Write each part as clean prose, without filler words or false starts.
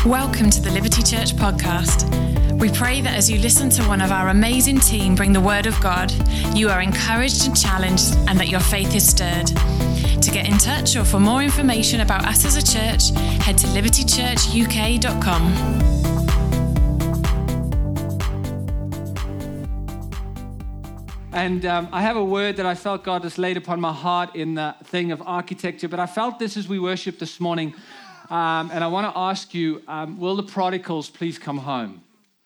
Welcome to the Liberty Church podcast. We pray that as you listen to one of our amazing team bring the word of God, you are encouraged and challenged and that your faith is stirred. To get in touch or for more information about us as a church, head to libertychurchuk.com. And I have a word that I felt God has laid upon my heart in the thing of architecture, but I felt this as we worship this morning. And I want to ask you, will the prodigals please come home?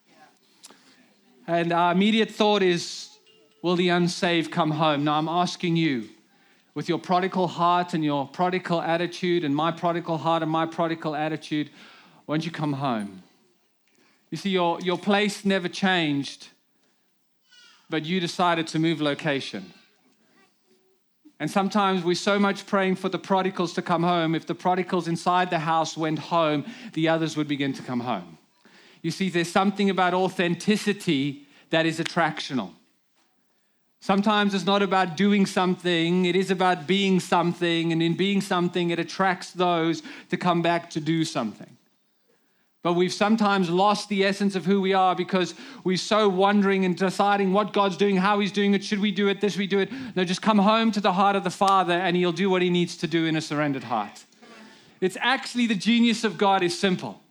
And our immediate thought is, will the unsaved come home? Now I'm asking you, with your prodigal heart and your prodigal attitude and my prodigal heart and my prodigal attitude, won't you come home? You see, your place never changed, but you decided to move location. And sometimes we're so much praying for the prodigals to come home. If the prodigals inside the house went home, the others would begin to come home. You see, there's something about authenticity that is attractional. Sometimes it's not about doing something, it is about being something. And in being something, it attracts those to come back to do something. But we've sometimes lost the essence of who we are because we're so wondering and deciding what God's doing, how he's doing it, should we do it, this we do it. No, just come home to the heart of the Father and he'll do what he needs to do in a surrendered heart. It's actually the genius of God is simple.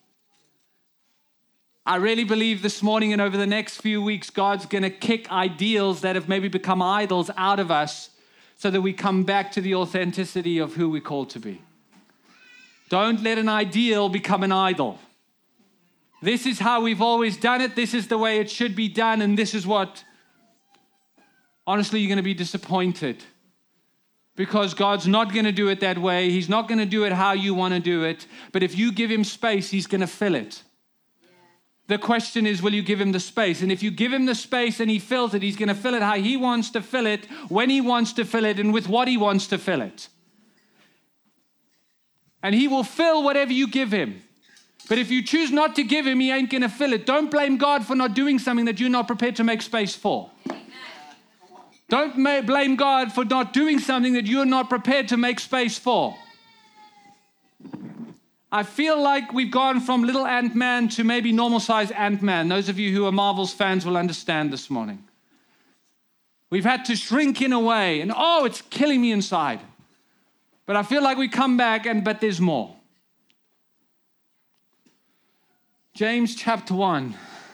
I really believe this morning and over the next few weeks, God's going to kick ideals that have maybe become idols out of us so that we come back to the authenticity of who we're called to be. Don't let an ideal become an idol. This is how we've always done it. This is the way it should be done. And this is what, honestly, you're going to be disappointed. Because God's not going to do it that way. He's not going to do it how you want to do it. But if you give him space, he's going to fill it. The question is, will you give him the space? And if you give him the space and he fills it, he's going to fill it how he wants to fill it, when he wants to fill it, and with what he wants to fill it. And he will fill whatever you give him. But if you choose not to give him, he ain't going to fill it. Don't blame God for not doing something that you're not prepared to make space for. Don't blame God for not doing something that you're not prepared to make space for. I feel like we've gone from little Ant-Man to maybe normal-sized Ant-Man. Those of you who are Marvel's fans will understand this morning. We've had to shrink in a way, and it's killing me inside. But I feel like we come back, but there's more. James chapter 1.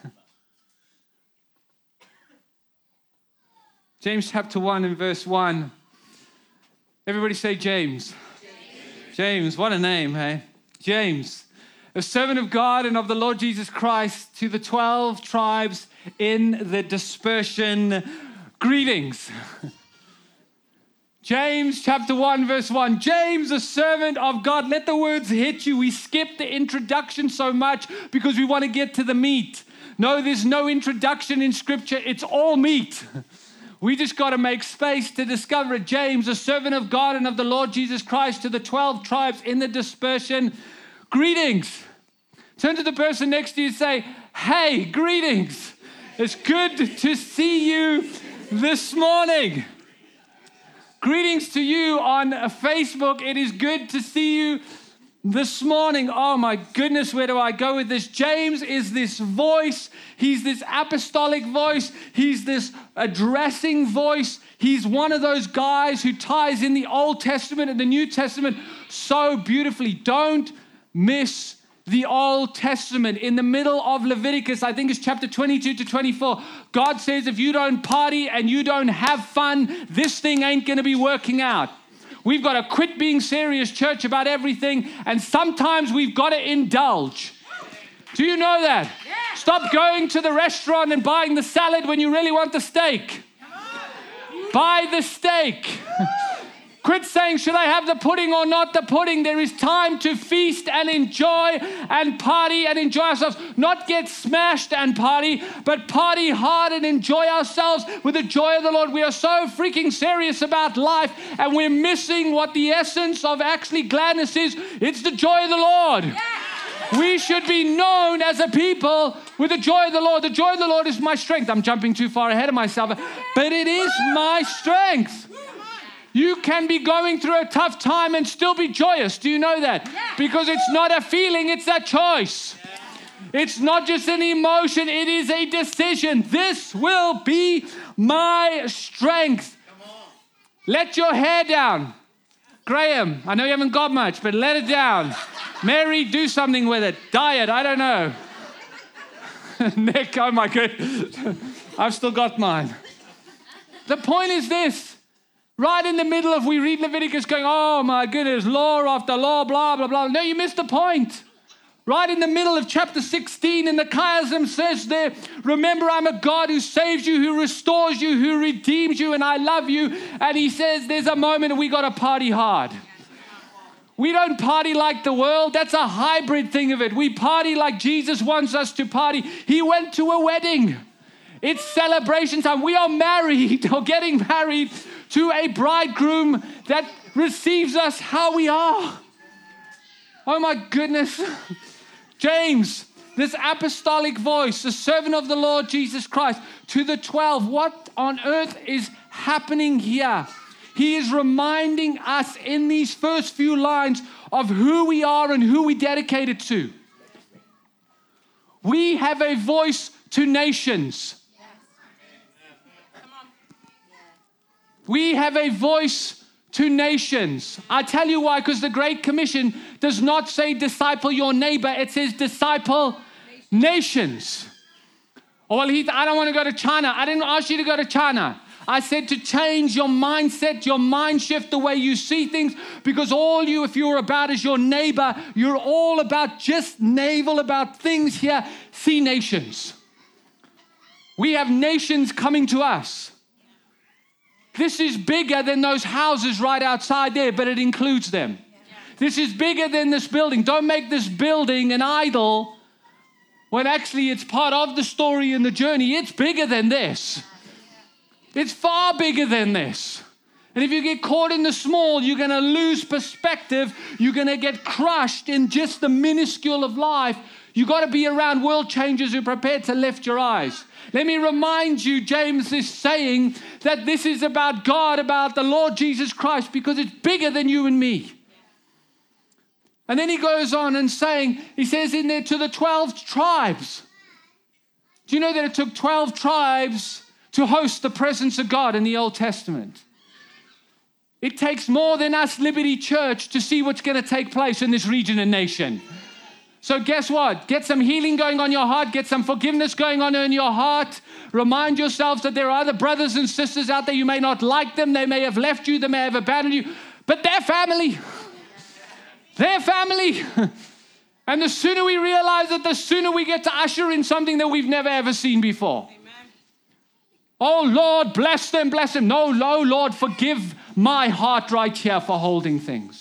James chapter 1 and verse 1. Everybody say James. James, what a name, hey? James, a servant of God and of the Lord Jesus Christ, to the 12 tribes in the dispersion, greetings. James chapter 1 verse 1. James, a servant of God. Let the words hit you. We skip the introduction so much because we want to get to the meat. No, there's no introduction in Scripture. It's all meat. We just got to make space to discover it. James, a servant of God and of the Lord Jesus Christ, to the 12 tribes in the dispersion, greetings. Turn to the person next to you and say, hey, greetings. It's good to see you this morning. Greetings to you on Facebook. It is good to see you this morning. Oh my goodness, where do I go with this? James is this voice. He's this apostolic voice. He's this addressing voice. He's one of those guys who ties in the Old Testament and the New Testament so beautifully. Don't miss the Old Testament. In the middle of Leviticus, I think it's chapter 22 to 24, God says, if you don't party and you don't have fun, this thing ain't going to be working out. We've got to quit being serious, church, about everything, and sometimes we've got to indulge. Do you know that? Yeah. Stop going to the restaurant and buying the salad when you really want the steak. Buy the steak. Quit saying, should I have the pudding or not the pudding? There is time to feast and enjoy and party and enjoy ourselves. Not get smashed and party, but party hard and enjoy ourselves with the joy of the Lord. We are so freaking serious about life and we're missing what the essence of actually gladness is. It's the joy of the Lord. Yeah. We should be known as a people with the joy of the Lord. The joy of the Lord is my strength. I'm jumping too far ahead of myself, but it is my strength. You can be going through a tough time and still be joyous. Do you know that? Yeah. Because it's not a feeling, it's a choice. Yeah. It's not just an emotion, it is a decision. This will be my strength. Let your hair down. Graham, I know you haven't got much, but let it down. Mary, do something with it. Dye it, I don't know. Nick, oh my goodness. I've still got mine. The point is this. Right in the middle of we read Leviticus going, oh my goodness, law after law, blah, blah, blah. No, you missed the point. Right in the middle of chapter 16, and the chiasm says there, remember I'm a God who saves you, who restores you, who redeems you, and I love you. And he says there's a moment we got to party hard. We don't party like the world. That's a hybrid thing of it. We party like Jesus wants us to party. He went to a wedding. It's celebration time. We are married or getting married to a bridegroom that receives us how we are. Oh my goodness. James, this apostolic voice, the servant of the Lord Jesus Christ, to the 12, what on earth is happening here? He is reminding us in these first few lines of who we are and who we dedicated to. We have a voice to nations. We have a voice to nations. I tell you why, because the Great Commission does not say disciple your neighbor. It says disciple nations. Oh, well, Heath, I don't want to go to China. I didn't ask you to go to China. I said to change your mindset, your mind shift, the way you see things, because if you're about is your neighbor, you're all about just navel about things here. See nations. We have nations coming to us. This is bigger than those houses right outside there, but it includes them. This is bigger than this building. Don't make this building an idol when actually it's part of the story and the journey. It's bigger than this. It's far bigger than this. And if you get caught in the small, you're going to lose perspective. You're going to get crushed in just the minuscule of life. You've got to be around world changers who are prepared to lift your eyes. Let me remind you, James is saying that this is about God, about the Lord Jesus Christ, because it's bigger than you and me. And then he goes on and he says in there to the 12 tribes. Do you know that it took 12 tribes to host the presence of God in the Old Testament? It takes more than us, Liberty Church, to see what's going to take place in this region and nation. So guess what? Get some healing going on your heart. Get some forgiveness going on in your heart. Remind yourselves that there are other brothers and sisters out there. You may not like them. They may have left you. They may have abandoned you. But they're family. They're family. And the sooner we realize it, the sooner we get to usher in something that we've never ever seen before. Amen. Oh, Lord, bless them, bless them. No, Lord, forgive my heart right here for holding things.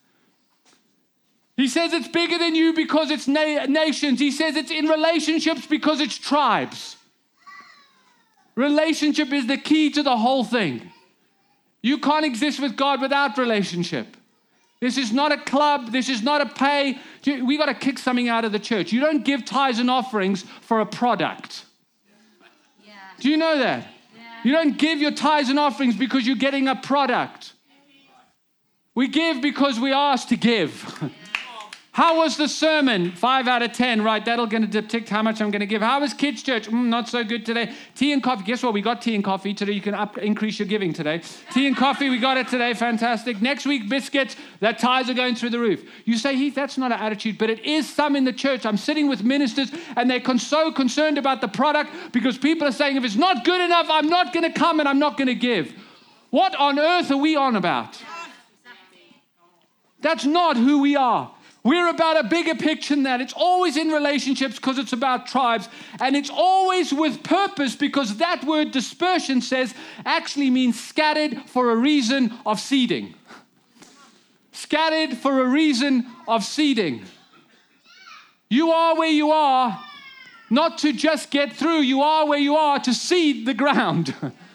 He says it's bigger than you because it's nations. He says it's in relationships because it's tribes. Relationship is the key to the whole thing. You can't exist with God without relationship. This is not a club. This is not a pay. We got to kick something out of the church. You don't give tithes and offerings for a product. Yeah. Do you know that? Yeah. You don't give your tithes and offerings because you're getting a product. We give because we asked to give. How was the sermon? 5 out of 10, right? That'll going to depict how much I'm going to give. How was kids' church? Not so good today. Tea and coffee. Guess what? We got tea and coffee today. You can increase your giving today. Tea and coffee, we got it today. Fantastic. Next week, biscuits. That tithes are going through the roof. You say, Heath, that's not an attitude, but it is some in the church. I'm sitting with ministers, and they're so concerned about the product because people are saying, if it's not good enough, I'm not going to come and I'm not going to give. What on earth are we on about? That's not who we are. We're about a bigger picture than that. It's always in relationships because it's about tribes. And it's always with purpose because that word dispersion says actually means scattered for a reason of seeding. Scattered for a reason of seeding. You are where you are not to just get through. You are where you are to seed the ground.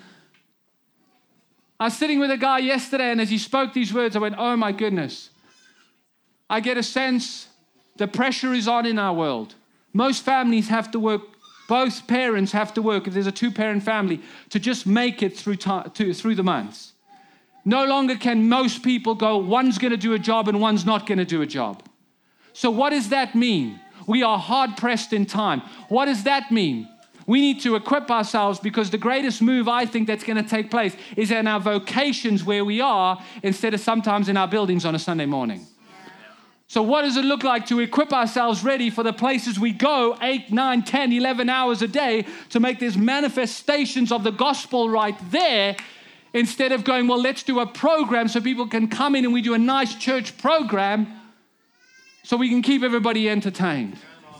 I was sitting with a guy yesterday, and as he spoke these words, I went, oh my goodness. I get a sense the pressure is on in our world. Most families have to work, both parents have to work, if there's a 2-parent family, to just make it through the months. No longer can most people go, one's going to do a job and one's not going to do a job. So what does that mean? We are hard-pressed in time. What does that mean? We need to equip ourselves because the greatest move I think that's going to take place is in our vocations where we are instead of sometimes in our buildings on a Sunday morning. So what does it look like to equip ourselves ready for the places we go 8, 9, 10, 11 hours a day to make these manifestations of the gospel right there instead of going, well, let's do a program so people can come in and we do a nice church program so we can keep everybody entertained.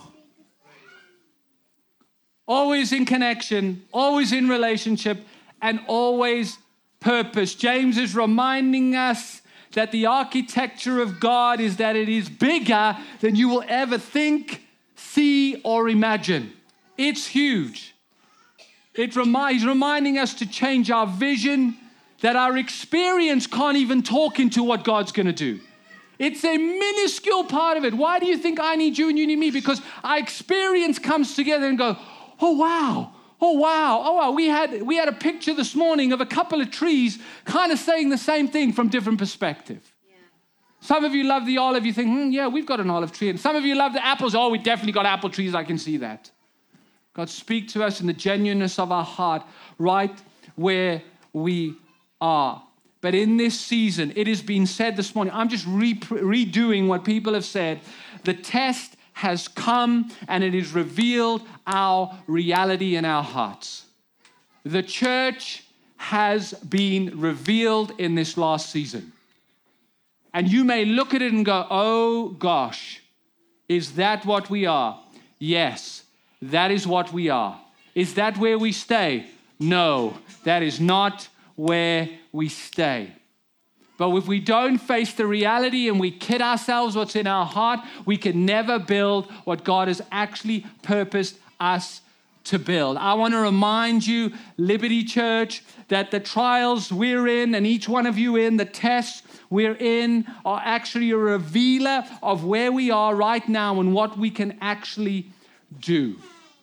Always in connection, always in relationship, and always purpose. James is reminding us that the architecture of God is that it is bigger than you will ever think, see, or imagine. It's huge. He's reminding us to change our vision, that our experience can't even talk into what God's going to do. It's a minuscule part of it. Why do you think I need you and you need me? Because our experience comes together and go, oh, wow. Oh, wow. Oh, wow. We had a picture this morning of a couple of trees kind of saying the same thing from different perspective. Yeah. Some of you love the olive. You think, yeah, we've got an olive tree. And some of you love the apples. Oh, we definitely got apple trees. I can see that. God, speak to us in the genuineness of our heart right where we are. But in this season, it has been said this morning, I'm just redoing what people have said. The test has come and it has revealed our reality in our hearts. The church has been revealed in this last season. And you may look at it and go, oh gosh, is that what we are? Yes, that is what we are. Is that where we stay? No, that is not where we stay. But if we don't face the reality and we kid ourselves what's in our heart, we can never build what God has actually purposed us to build. I want to remind you, Liberty Church, that the trials we're in and each one of you in, the tests we're in are actually a revealer of where we are right now and what we can actually do.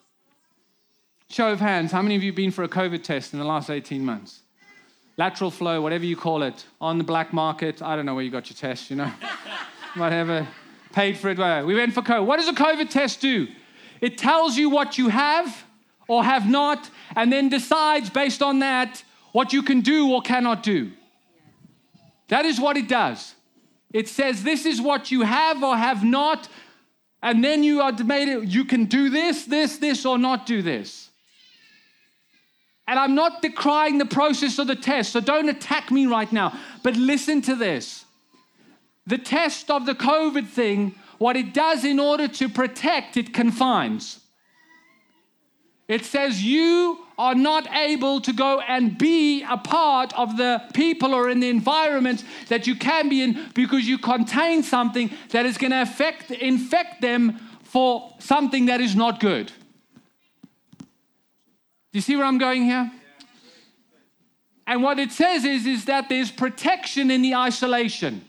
Show of hands, how many of you have been for a COVID test in the last 18 months? Lateral flow, whatever you call it, on the black market. I don't know where you got your test, whatever. Paid for it. Whatever. We went for COVID. What does a COVID test do? It tells you what you have or have not, and then decides based on that what you can do or cannot do. That is what it does. It says this is what you have or have not, and then you are made. You can do this, or not do this. And I'm not decrying the process of the test, so don't attack me right now. But listen to this. The test of the COVID thing, what it does in order to protect, it confines. It says you are not able to go and be a part of the people or in the environment that you can be in because you contain something that is going to infect them for something that is not good. Do you see where I'm going here? And what it says is that there's protection in the isolation.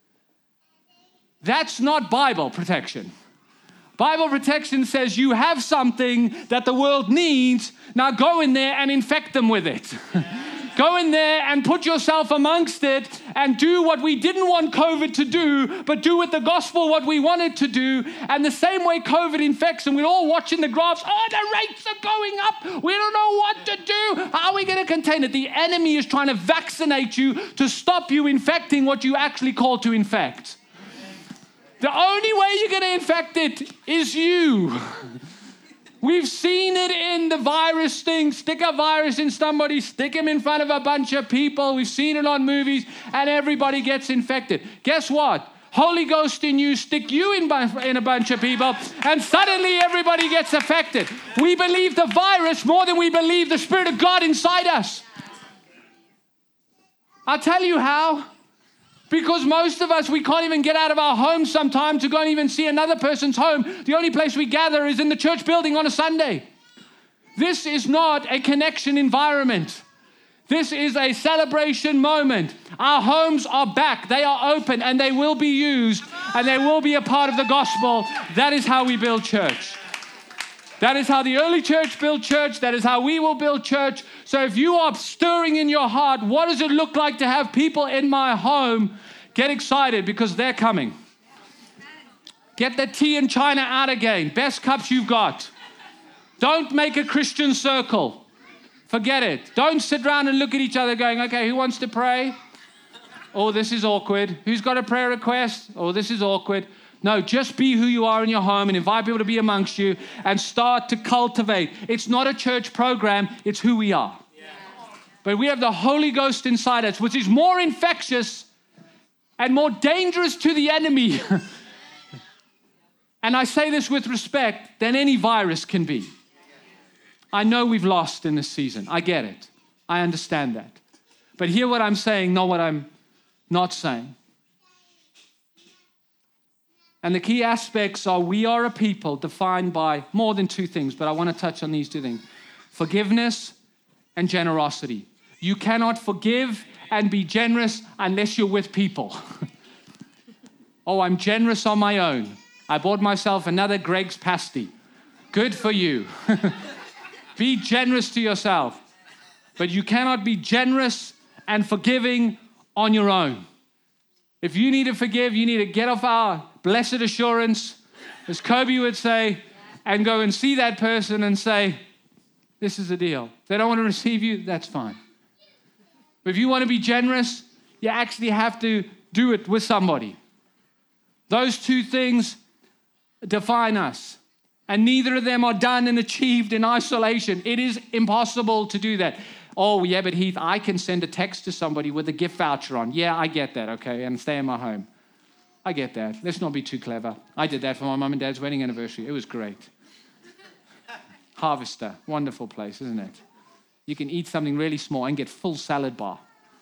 That's not Bible protection. Bible protection says you have something that the world needs. Now go in there and infect them with it. Go in there and put yourself amongst it and do what we didn't want COVID to do, but do with the gospel what we wanted to do. And the same way COVID infects, and we're all watching the graphs, oh, the rates are going up. We don't know what to do. How are we going to contain it? The enemy is trying to vaccinate you to stop you infecting what you actually called to infect. The only way you're going to infect it is you. We've seen it in the virus thing. Stick a virus in somebody, stick him in front of a bunch of people. We've seen it on movies, and everybody gets infected. Guess what? Holy Ghost in you, stick you in a bunch of people, and suddenly everybody gets affected. We believe the virus more than we believe the Spirit of God inside us. I'll tell you how. Because most of us, we can't even get out of our homes sometimes to go and even see another person's home. The only place we gather is in the church building on a Sunday. This is not a connection environment. This is a celebration moment. Our homes are back. They are open and they will be used and they will be a part of the gospel. That is how we build church. That is how the early church built church. That is how we will build church. So if you are stirring in your heart, what does it look like to have people in my home? Get excited because they're coming. Get that tea in China out again. Best cups you've got. Don't make a Christian circle. Forget it. Don't sit around and look at each other going, okay, who wants to pray? Oh, this is awkward. Who's got a prayer request? Oh, this is awkward. No, just be who you are in your home and invite people to be amongst you and start to cultivate. It's not a church program. It's who we are. But we have the Holy Ghost inside us, which is more infectious and more dangerous to the enemy. And I say this with respect, than any virus can be. I know we've lost in this season. I get it. I understand that. But hear what I'm saying, not what I'm not saying. And the key aspects are we are a people defined by more than two things, but I want to touch on these two things. Forgiveness and generosity. You cannot forgive and be generous unless you're with people. Oh, I'm generous on my own. I bought myself another Greg's pasty. Good for you. Be generous to yourself. But you cannot be generous and forgiving on your own. If you need to forgive, you need to get off our blessed assurance, as Kobe would say, and go and see that person and say, this is the deal. If they don't want to receive you, that's fine. But if you want to be generous, you actually have to do it with somebody. Those two things define us. And neither of them are done and achieved in isolation. It is impossible to do that. Oh, yeah, but Heath, I can send a text to somebody with a gift voucher on. Yeah, I get that, okay, and stay in my home. I get that. Let's not be too clever. I did that for my mum and dad's wedding anniversary. It was great. Harvester, wonderful place, isn't it? You can eat something really small and get full salad bar.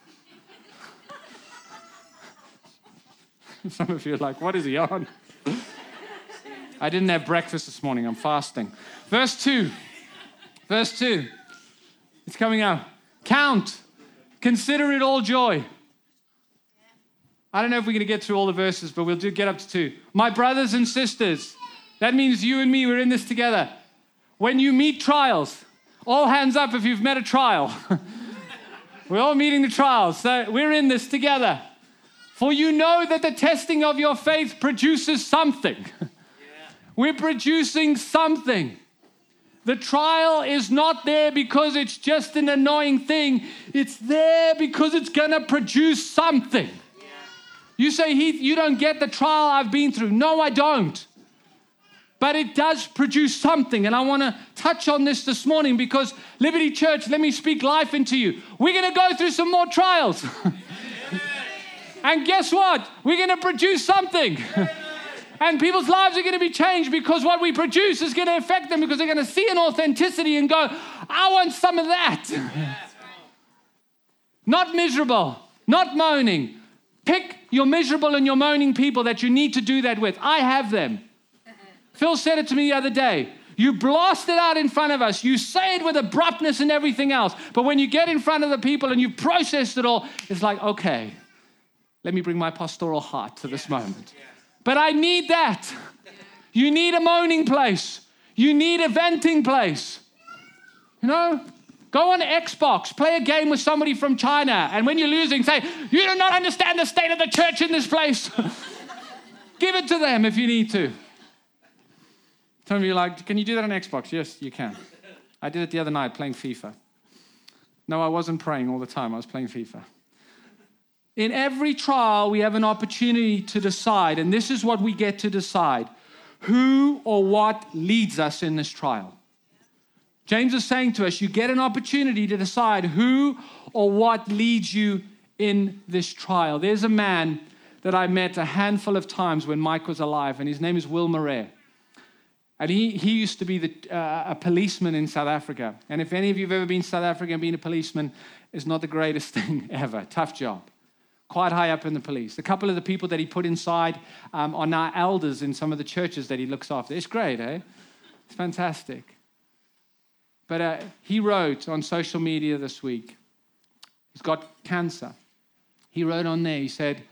Some of you are like, what is he on? I didn't have breakfast this morning. I'm fasting. Verse 2. It's coming out. Count. Consider it all joy. I don't know if we're going to get through all the verses, but we'll get up to 2. My brothers and sisters. That means you and me, we're in this together. When you meet trials, all hands up if you've met a trial. We're all meeting the trials. So we're in this together. For you know that the testing of your faith produces something. We're producing something. The trial is not there because it's just an annoying thing. It's there because it's going to produce something. Yeah. You say, Heath, you don't get the trial I've been through. No, I don't. But it does produce something. And I want to touch on this morning because Liberty Church, let me speak life into you. We're going to go through some more trials. And guess what? We're going to produce something. And people's lives are going to be changed because what we produce is going to affect them because they're going to see an authenticity and go, I want some of that. Not miserable, not moaning. Pick your miserable and your moaning people that you need to do that with. I have them. Phil said it to me the other day. You blast it out in front of us. You say it with abruptness and everything else. But when you get in front of the people and you've processed it all, it's like, okay, let me bring my pastoral heart to this moment. But I need that. You need a moaning place. You need a venting place. You know, go on Xbox, play a game with somebody from China, and when you're losing, say, you do not understand the state of the church in this place. Give it to them if you need to. Some of you are like, can you do that on Xbox? Yes, you can. I did it the other night playing FIFA. No, I wasn't praying all the time. I was playing FIFA. In every trial, we have an opportunity to decide, and this is what we get to decide, who or what leads us in this trial. James is saying to us, you get an opportunity to decide who or what leads you in this trial. There's a man that I met a handful of times when Mike was alive, and his name is Will Murray. And he used to be a policeman in South Africa. And if any of you have ever been in South Africa and been a policeman, it's not the greatest thing ever. Tough job. Quite high up in the police. A couple of the people that he put inside are now elders in some of the churches that he looks after. It's great, eh? It's fantastic. But he wrote on social media this week, he's got cancer. He wrote on there, he said,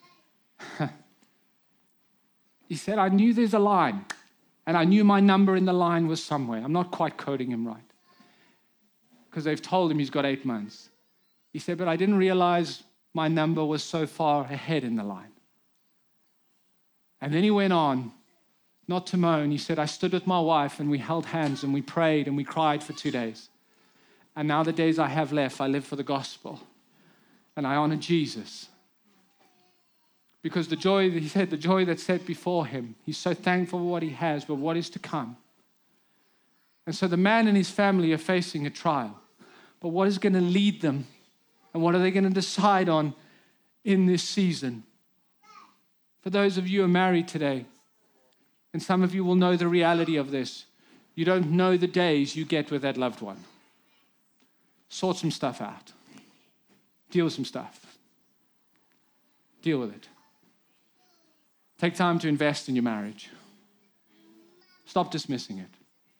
I knew there's a line, and I knew my number in the line was somewhere. I'm not quite quoting him right, because they've told him he's got 8 months. He said, but I didn't realize my number was so far ahead in the line. And then he went on not to moan. He said, I stood with my wife and we held hands and we prayed and we cried for 2 days. And now the days I have left, I live for the gospel. And I honor Jesus. Because the joy, he said, the joy that's set before him, he's so thankful for what he has, but what is to come. And so the man and his family are facing a trial. But what is going to lead them? And what are they going to decide on in this season? For those of you who are married today, and some of you will know the reality of this, you don't know the days you get with that loved one. Sort some stuff out. Deal with some stuff. Deal with it. Take time to invest in your marriage. Stop dismissing it.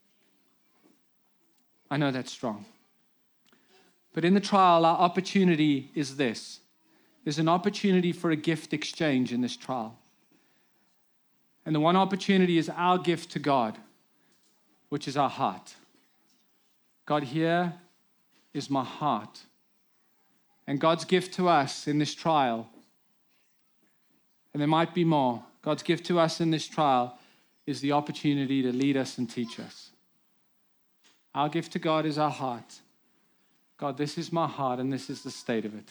I know that's strong. But in the trial, our opportunity is this. There's an opportunity for a gift exchange in this trial. And the one opportunity is our gift to God, which is our heart. God, here is my heart. And God's gift to us in this trial, and there might be more, God's gift to us in this trial is the opportunity to lead us and teach us. Our gift to God is our heart. God, this is my heart and this is the state of it.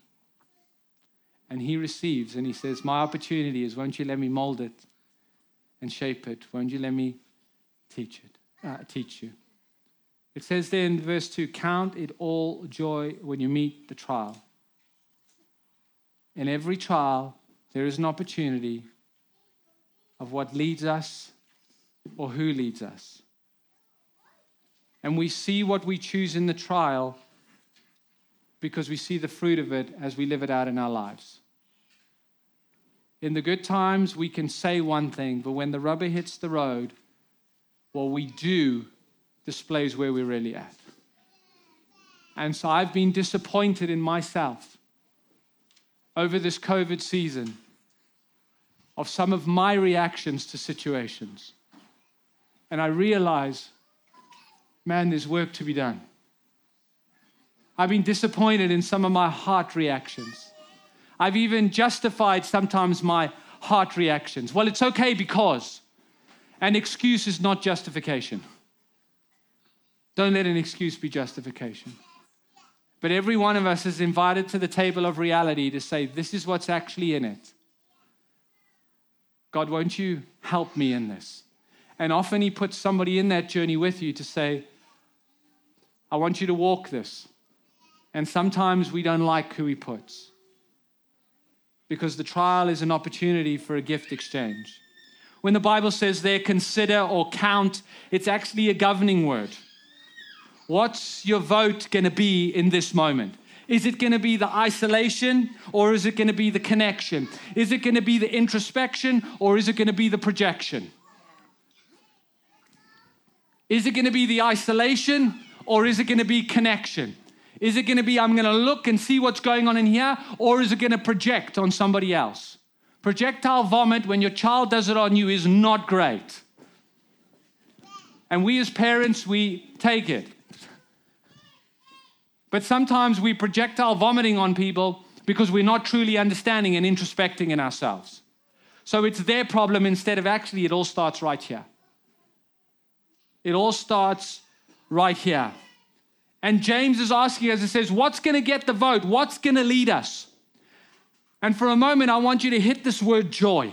And he receives and he says, my opportunity is, won't you let me mold it and shape it? Won't you let me teach you? It says there in verse 2, count it all joy when you meet the trial. In every trial, there is an opportunity of what leads us or who leads us. And we see what we choose in the trial because we see the fruit of it as we live it out in our lives. In the good times, we can say one thing, but when the rubber hits the road, what we do displays where we're really at. And so I've been disappointed in myself over this COVID season of some of my reactions to situations. And I realize, man, there's work to be done. I've been disappointed in some of my heart reactions. I've even justified sometimes my heart reactions. Well, it's okay because. An excuse is not justification. Don't let an excuse be justification. But every one of us is invited to the table of reality to say, this is what's actually in it. God, won't you help me in this? And often he puts somebody in that journey with you to say, I want you to walk this. And sometimes we don't like who he puts, because the trial is an opportunity for a gift exchange. When the Bible says there, consider or count, it's actually a governing word. What's your vote going to be in this moment? Is it going to be the isolation or is it going to be the connection? Is it going to be the introspection or is it going to be the projection? Is it going to be the isolation or is it going to be connection? Is it going to be, I'm going to look and see what's going on in here, or is it going to project on somebody else? Projectile vomit, when your child does it on you, is not great. And we as parents, we take it. But sometimes we projectile vomiting on people because we're not truly understanding and introspecting in ourselves. So it's their problem instead of actually it all starts right here. It all starts right here. And James is asking us, it says, what's going to get the vote? What's going to lead us? And for a moment, I want you to hit this word joy.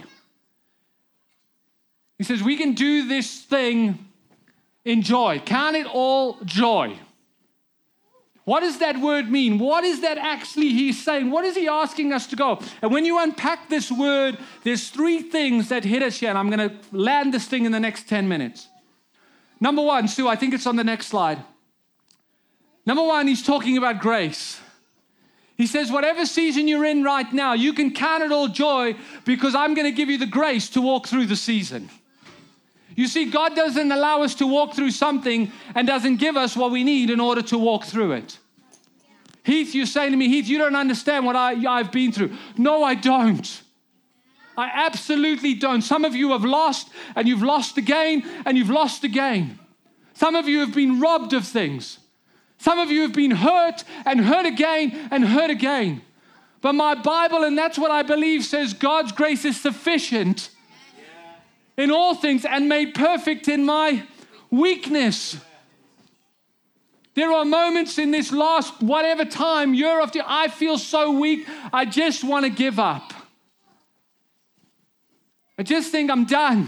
He says, we can do this thing in joy. Count it all joy. What does that word mean? What is that actually he's saying? What is he asking us to go? And when you unpack this word, there's three things that hit us here. And I'm going to land this thing in the next 10 minutes. Number one, Sue, I think it's on the next slide. Number one, he's talking about grace. He says, whatever season you're in right now, you can count it all joy because I'm going to give you the grace to walk through the season. You see, God doesn't allow us to walk through something and doesn't give us what we need in order to walk through it. Heath, you're saying to me, Heath, you don't understand what I've been through. No, I don't. I absolutely don't. Some of you have lost and you've lost again and you've lost again. Some of you have been robbed of things. Some of you have been hurt and hurt again and hurt again. But my Bible, and that's what I believe, says God's grace is sufficient in all things and made perfect in my weakness. There are moments in this last whatever time, year after year, I feel so weak, I just want to give up. I just think I'm done.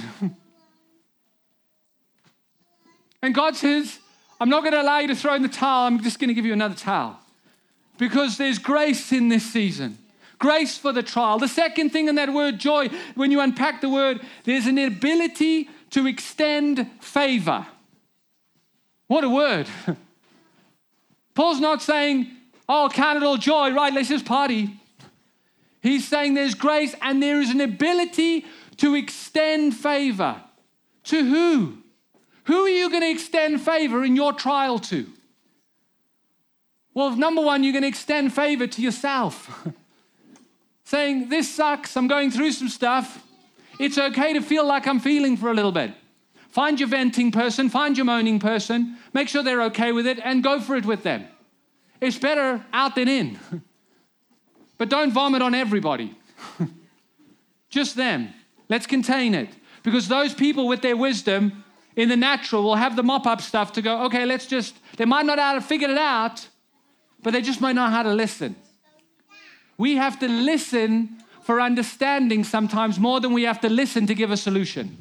And God says, I'm not going to allow you to throw in the towel. I'm just going to give you another towel. Because there's grace in this season. Grace for the trial. The second thing in that word joy, when you unpack the word, there's an ability to extend favor. What a word. Paul's not saying, oh, count it all joy, right, let's just party. He's saying there's grace and there is an ability to extend favor. To who? Who are you going to extend favor in your trial to? Well, number one, you're going to extend favor to yourself. Saying, this sucks, I'm going through some stuff. It's okay to feel like I'm feeling for a little bit. Find your venting person, find your moaning person, make sure they're okay with it, and go for it with them. It's better out than in. But don't vomit on everybody. Just them. Let's contain it. Because those people with their wisdom in the natural will have the mop-up stuff to go, okay, they might not have figured it out, but they just might know how to listen. We have to listen for understanding sometimes more than we have to listen to give a solution.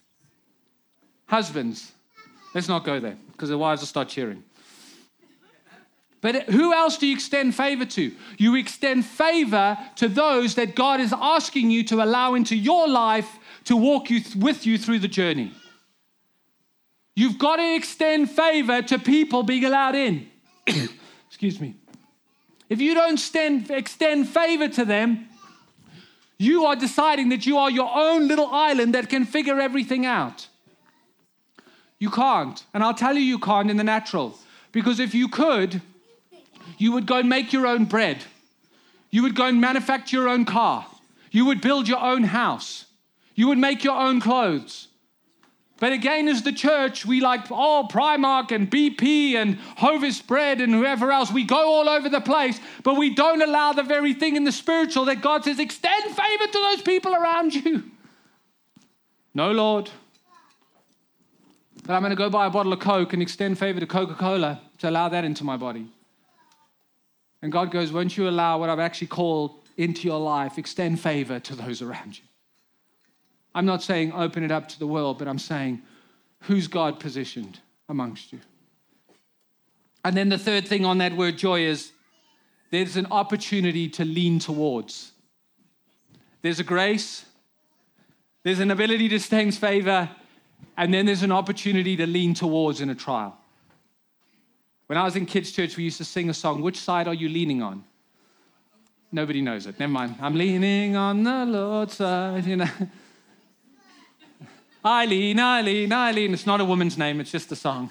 Husbands, let's not go there because the wives will start cheering. But who else do you extend favor to? You extend favor to those that God is asking you to allow into your life to walk with you through the journey. You've got to extend favor to people being allowed in. Excuse me. If you don't extend favor to them, you are deciding that you are your own little island that can figure everything out. You can't. And I'll tell you can't in the natural. Because if you could, you would go and make your own bread. You would go and manufacture your own car. You would build your own house. You would make your own clothes. But again, as the church, we like, Primark and BP and Hovis Bread and whoever else. We go all over the place, but we don't allow the very thing in the spiritual that God says, extend favor to those people around you. No, Lord. But I'm going to go buy a bottle of Coke and extend favor to Coca-Cola to allow that into my body. And God goes, won't you allow what I've actually called into your life, extend favor to those around you? I'm not saying open it up to the world, but I'm saying, who's God positioned amongst you? And then the third thing on that word joy is there's an opportunity to lean towards. There's a grace, there's an ability to stay in favor, and then there's an opportunity to lean towards in a trial. When I was in kids' church, we used to sing a song, which side are you leaning on? Nobody knows it. Never mind. I'm leaning on the Lord's side, you know. Eileen, Eileen, Eileen. It's not a woman's name, it's just a song.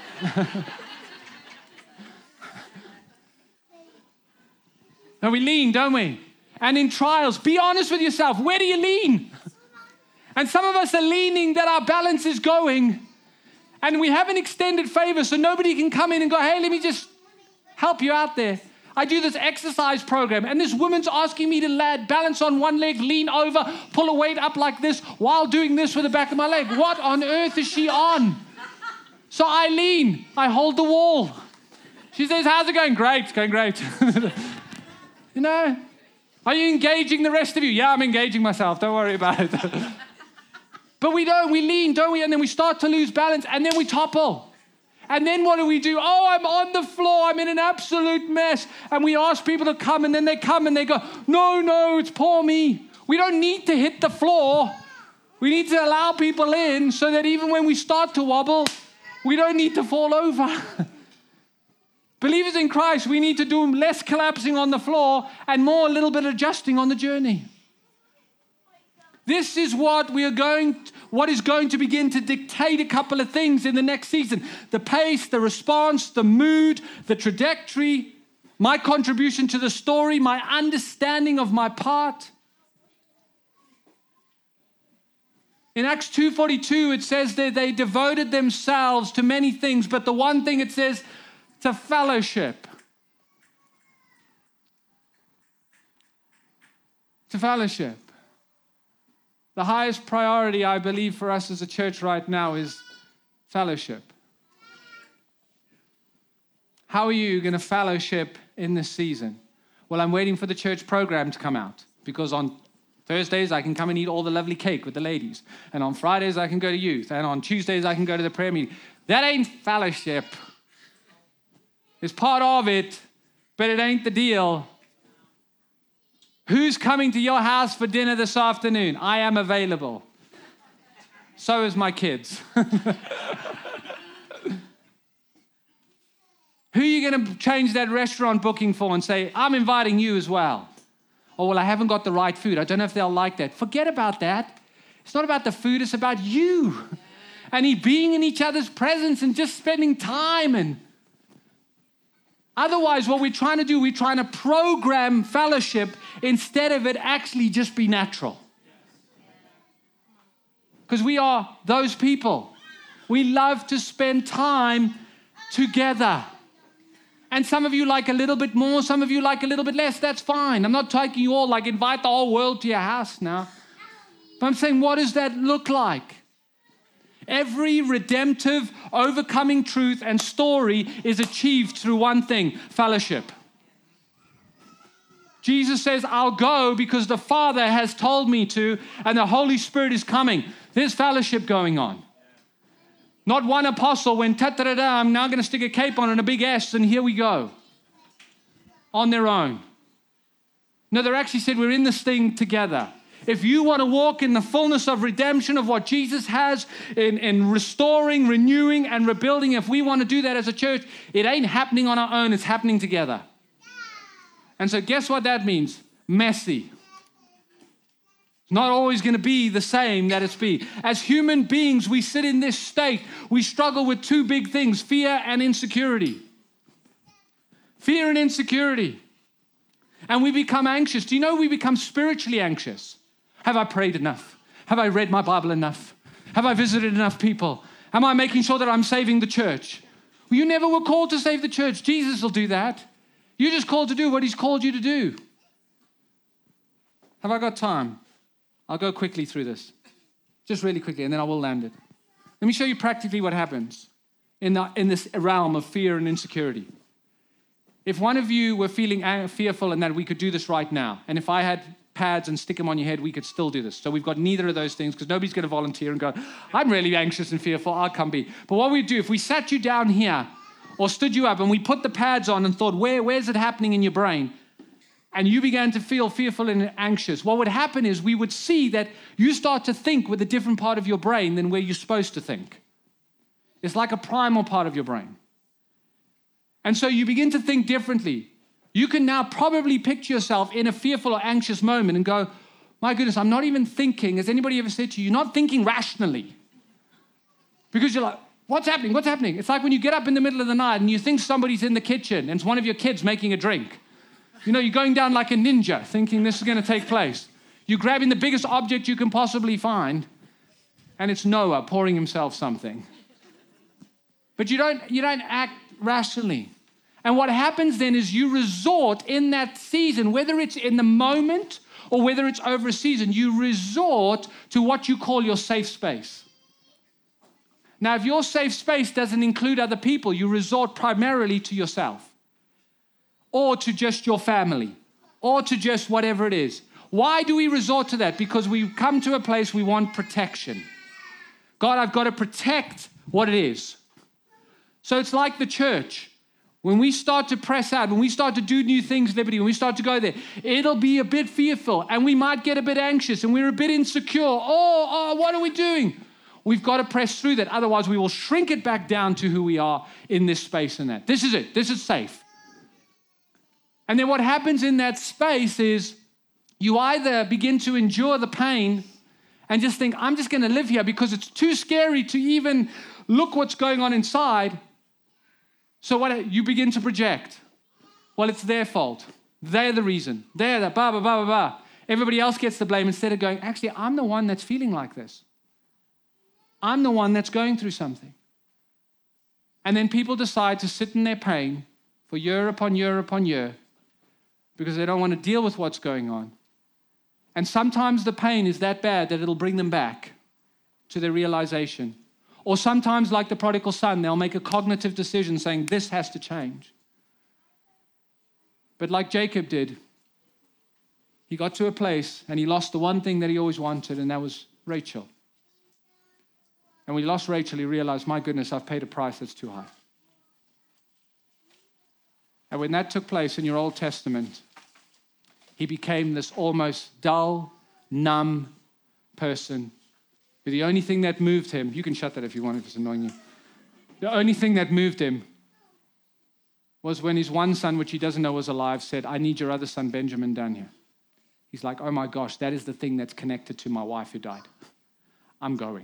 And we lean, don't we? And in trials, be honest with yourself. Where do you lean? And some of us are leaning that our balance is going, and we haven't extended favor, so nobody can come in and go, hey, let me just help you out there. I do this exercise program, and this woman's asking me to balance on one leg, lean over, pull a weight up like this while doing this with the back of my leg. What on earth is she on? So I lean. I hold the wall. She says, how's it going? Great. It's going great. You know, are you engaging the rest of you? Yeah, I'm engaging myself. Don't worry about it. But we don't. We lean, don't we? And then we start to lose balance, and then we topple. And then what do? Oh, I'm on the floor. I'm in an absolute mess. And we ask people to come, and then they come and they go, no, it's poor me. We don't need to hit the floor. We need to allow people in so that even when we start to wobble, we don't need to fall over. Believers in Christ, we need to do less collapsing on the floor and more a little bit adjusting on the journey. This is what is going to begin to dictate a couple of things in the next season. The pace, the response, the mood, the trajectory, my contribution to the story, my understanding of my part. In Acts 2:42, it says that they devoted themselves to many things, but the one thing it says, to fellowship. To fellowship. The highest priority, I believe, for us as a church right now is fellowship. How are you going to fellowship in this season? Well, I'm waiting for the church program to come out, because on Thursdays I can come and eat all the lovely cake with the ladies. And on Fridays I can go to youth. And on Tuesdays I can go to the prayer meeting. That ain't fellowship. It's part of it, but it ain't the deal. Who's coming to your house for dinner this afternoon? I am available. So is my kids. Who are you going to change that restaurant booking for and say, I'm inviting you as well? Oh, well, I haven't got the right food. I don't know if they'll like that. Forget about that. It's not about the food. It's about you. And being in each other's presence and just spending time. And otherwise, what we're trying to do, we're trying to program fellowship instead of it actually just be natural. Because we are those people. We love to spend time together. And some of you like a little bit more, some of you like a little bit less. That's fine. I'm not taking you all like invite the whole world to your house now. But I'm saying, what does that look like? Every redemptive, overcoming truth and story is achieved through one thing: fellowship. Jesus says, I'll go because the Father has told me to, and the Holy Spirit is coming. There's fellowship going on. Not one apostle went, ta-ta-da-da, I'm now going to stick a cape on and a big S, and here we go. On their own. No, they actually said, we're in this thing together. If you want to walk in the fullness of redemption of what Jesus has in restoring, renewing, and rebuilding, if we want to do that as a church, it ain't happening on our own, it's happening together. And so guess what that means? Messy. Not always going to be the same that it's been. As human beings, we sit in this state. We struggle with two big things: fear and insecurity. Fear and insecurity. And we become anxious. Do you know we become spiritually anxious? Have I prayed enough? Have I read my Bible enough? Have I visited enough people? Am I making sure that I'm saving the church? Well, you never were called to save the church. Jesus will do that. You're just called to do what he's called you to do. Have I got time? I'll go quickly through this, just really quickly, and then I will land it. Let me show you practically what happens in this realm of fear and insecurity. If one of you were feeling fearful and that we could do this right now, and if I had pads and stick them on your head, we could still do this. So we've got neither of those things because nobody's going to volunteer and go, I'm really anxious and fearful, I'll come be. But what we do, if we sat you down here or stood you up and we put the pads on and thought, where's it happening in your brain? And you began to feel fearful and anxious, what would happen is we would see that you start to think with a different part of your brain than where you're supposed to think. It's like a primal part of your brain. And so you begin to think differently. You can now probably picture yourself in a fearful or anxious moment and go, my goodness, I'm not even thinking. Has anybody ever said to you, you're not thinking rationally? Because you're like, what's happening? What's happening? It's like when you get up in the middle of the night and you think somebody's in the kitchen and it's one of your kids making a drink. You know, you're going down like a ninja thinking this is going to take place. You're grabbing the biggest object you can possibly find, and it's Noah pouring himself something. But you don't act rationally. And what happens then is you resort in that season, whether it's in the moment or whether it's over a season, you resort to what you call your safe space. Now, if your safe space doesn't include other people, you resort primarily to yourself. Or to just your family, or to just whatever it is. Why do we resort to that? Because we've come to a place we want protection. God, I've got to protect what it is. So it's like the church. When we start to press out, when we start to do new things, Liberty, when we start to go there, it'll be a bit fearful, and we might get a bit anxious, and we're a bit insecure. Oh, what are we doing? We've got to press through that. Otherwise, we will shrink it back down to who we are in this space and that. This is it. This is safe. And then what happens in that space is you either begin to endure the pain and just think, I'm just going to live here because it's too scary to even look what's going on inside. So what you begin to project. Well, it's their fault. They're the reason. They're the blah, blah, blah, blah, blah. Everybody else gets the blame instead of going, actually, I'm the one that's feeling like this. I'm the one that's going through something. And then people decide to sit in their pain for year upon year upon year, because they don't want to deal with what's going on. And sometimes the pain is that bad that it'll bring them back to their realization. Or sometimes, like the prodigal son, they'll make a cognitive decision saying, this has to change. But like Jacob did, he got to a place and he lost the one thing that he always wanted, and that was Rachel. And when he lost Rachel, he realized, my goodness, I've paid a price that's too high. And when that took place in your Old Testament, he became this almost dull, numb person. But the only thing that moved him, you can shut that if you want, if it's annoying you. The only thing that moved him was when his one son, which he doesn't know was alive, said, I need your other son, Benjamin, down here. He's like, oh my gosh, that is the thing that's connected to my wife who died. I'm going.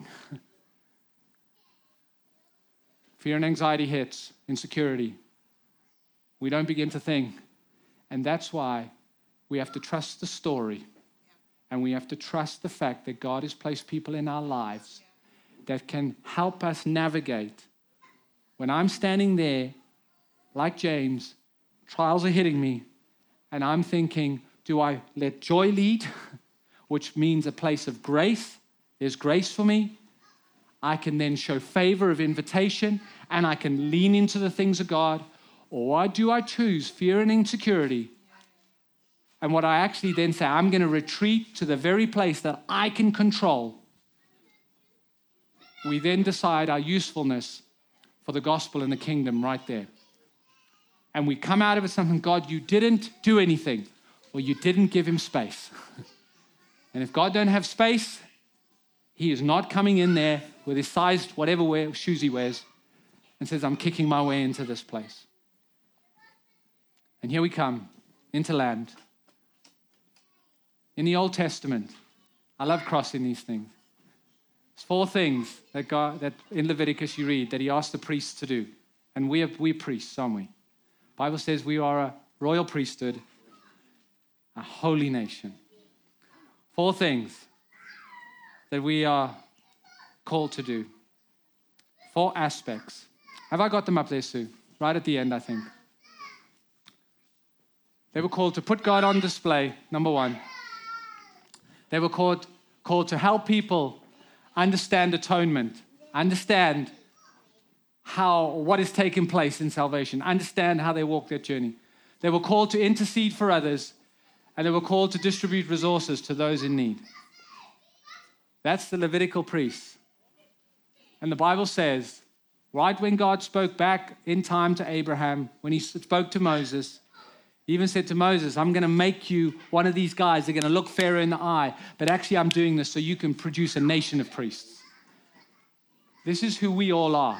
Fear and anxiety hits, insecurity. We don't begin to think. And that's why we have to trust the story. And we have to trust the fact that God has placed people in our lives that can help us navigate. When I'm standing there, like James, trials are hitting me, and I'm thinking, do I let joy lead, which means a place of grace? There's grace for me. I can then show favor of invitation, and I can lean into the things of God. Or do I choose fear and insecurity? And what I actually then say, I'm going to retreat to the very place that I can control. We then decide our usefulness for the gospel and the kingdom right there. And we come out of it something, God, you didn't do anything, or you didn't give him space. And if God don't have space, he is not coming in there with his sized whatever shoes he wears and says, I'm kicking my way into this place. And here we come into land. In the Old Testament, I love crossing these things. There's 4 things that in Leviticus you read that he asked the priests to do. And we're priests, aren't we? The Bible says we are a royal priesthood, a holy nation. 4 things that we are called to do. 4 aspects. Have I got them up there, Sue? Right at the end, I think. They were called to put God on display, number 1. They were called to help people understand atonement, understand what is taking place in salvation, understand how they walk their journey. They were called to intercede for others, and they were called to distribute resources to those in need. That's the Levitical priests. And the Bible says, right when God spoke back in time to Abraham, when he spoke to Moses, he even said to Moses, I'm going to make you one of these guys. They're going to look Pharaoh in the eye. But actually, I'm doing this so you can produce a nation of priests. This is who we all are.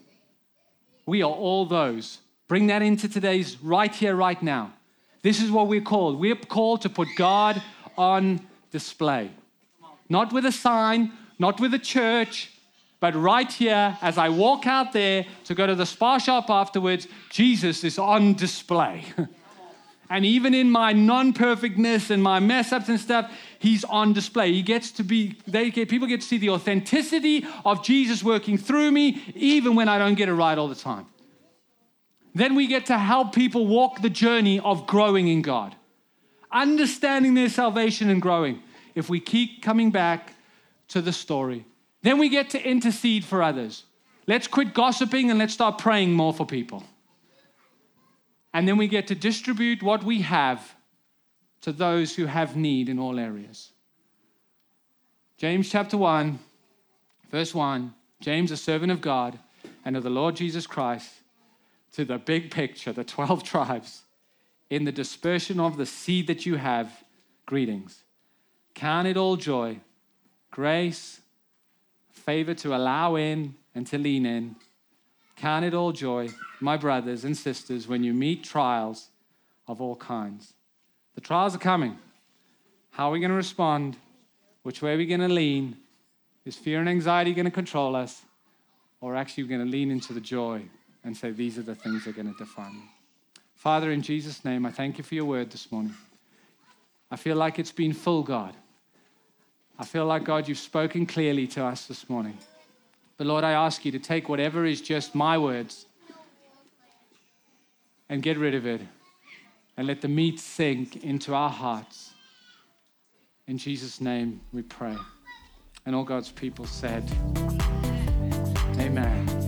We are all those. Bring that into today's right here, right now. This is what we're called. We're called to put God on display. Not with a sign, not with a church, but right here, as I walk out there to go to the spa shop afterwards, Jesus is on display. And even in my non-perfectness and my mess-ups and stuff, he's on display. People get to see the authenticity of Jesus working through me, even when I don't get it right all the time. Then we get to help people walk the journey of growing in God, understanding their salvation and growing. If we keep coming back to the story, then we get to intercede for others. Let's quit gossiping and let's start praying more for people. And then we get to distribute what we have to those who have need in all areas. James chapter 1, verse 1, James, a servant of God and of the Lord Jesus Christ, to the big picture, the 12 tribes, in the dispersion of the seed that you have, greetings. Count it all joy, grace, favor to allow in and to lean in. Count it all joy, my brothers and sisters, when you meet trials of all kinds. The trials are coming. How are we going to respond? Which way are we going to lean? Is fear and anxiety going to control us? Or actually we're going to lean into the joy and say, these are the things that are going to define me. Father, in Jesus' name, I thank you for your word this morning. I feel like it's been full, God. I feel like, God, you've spoken clearly to us this morning. But Lord, I ask you to take whatever is just my words and get rid of it and let the meat sink into our hearts. In Jesus' name we pray. And all God's people said, amen.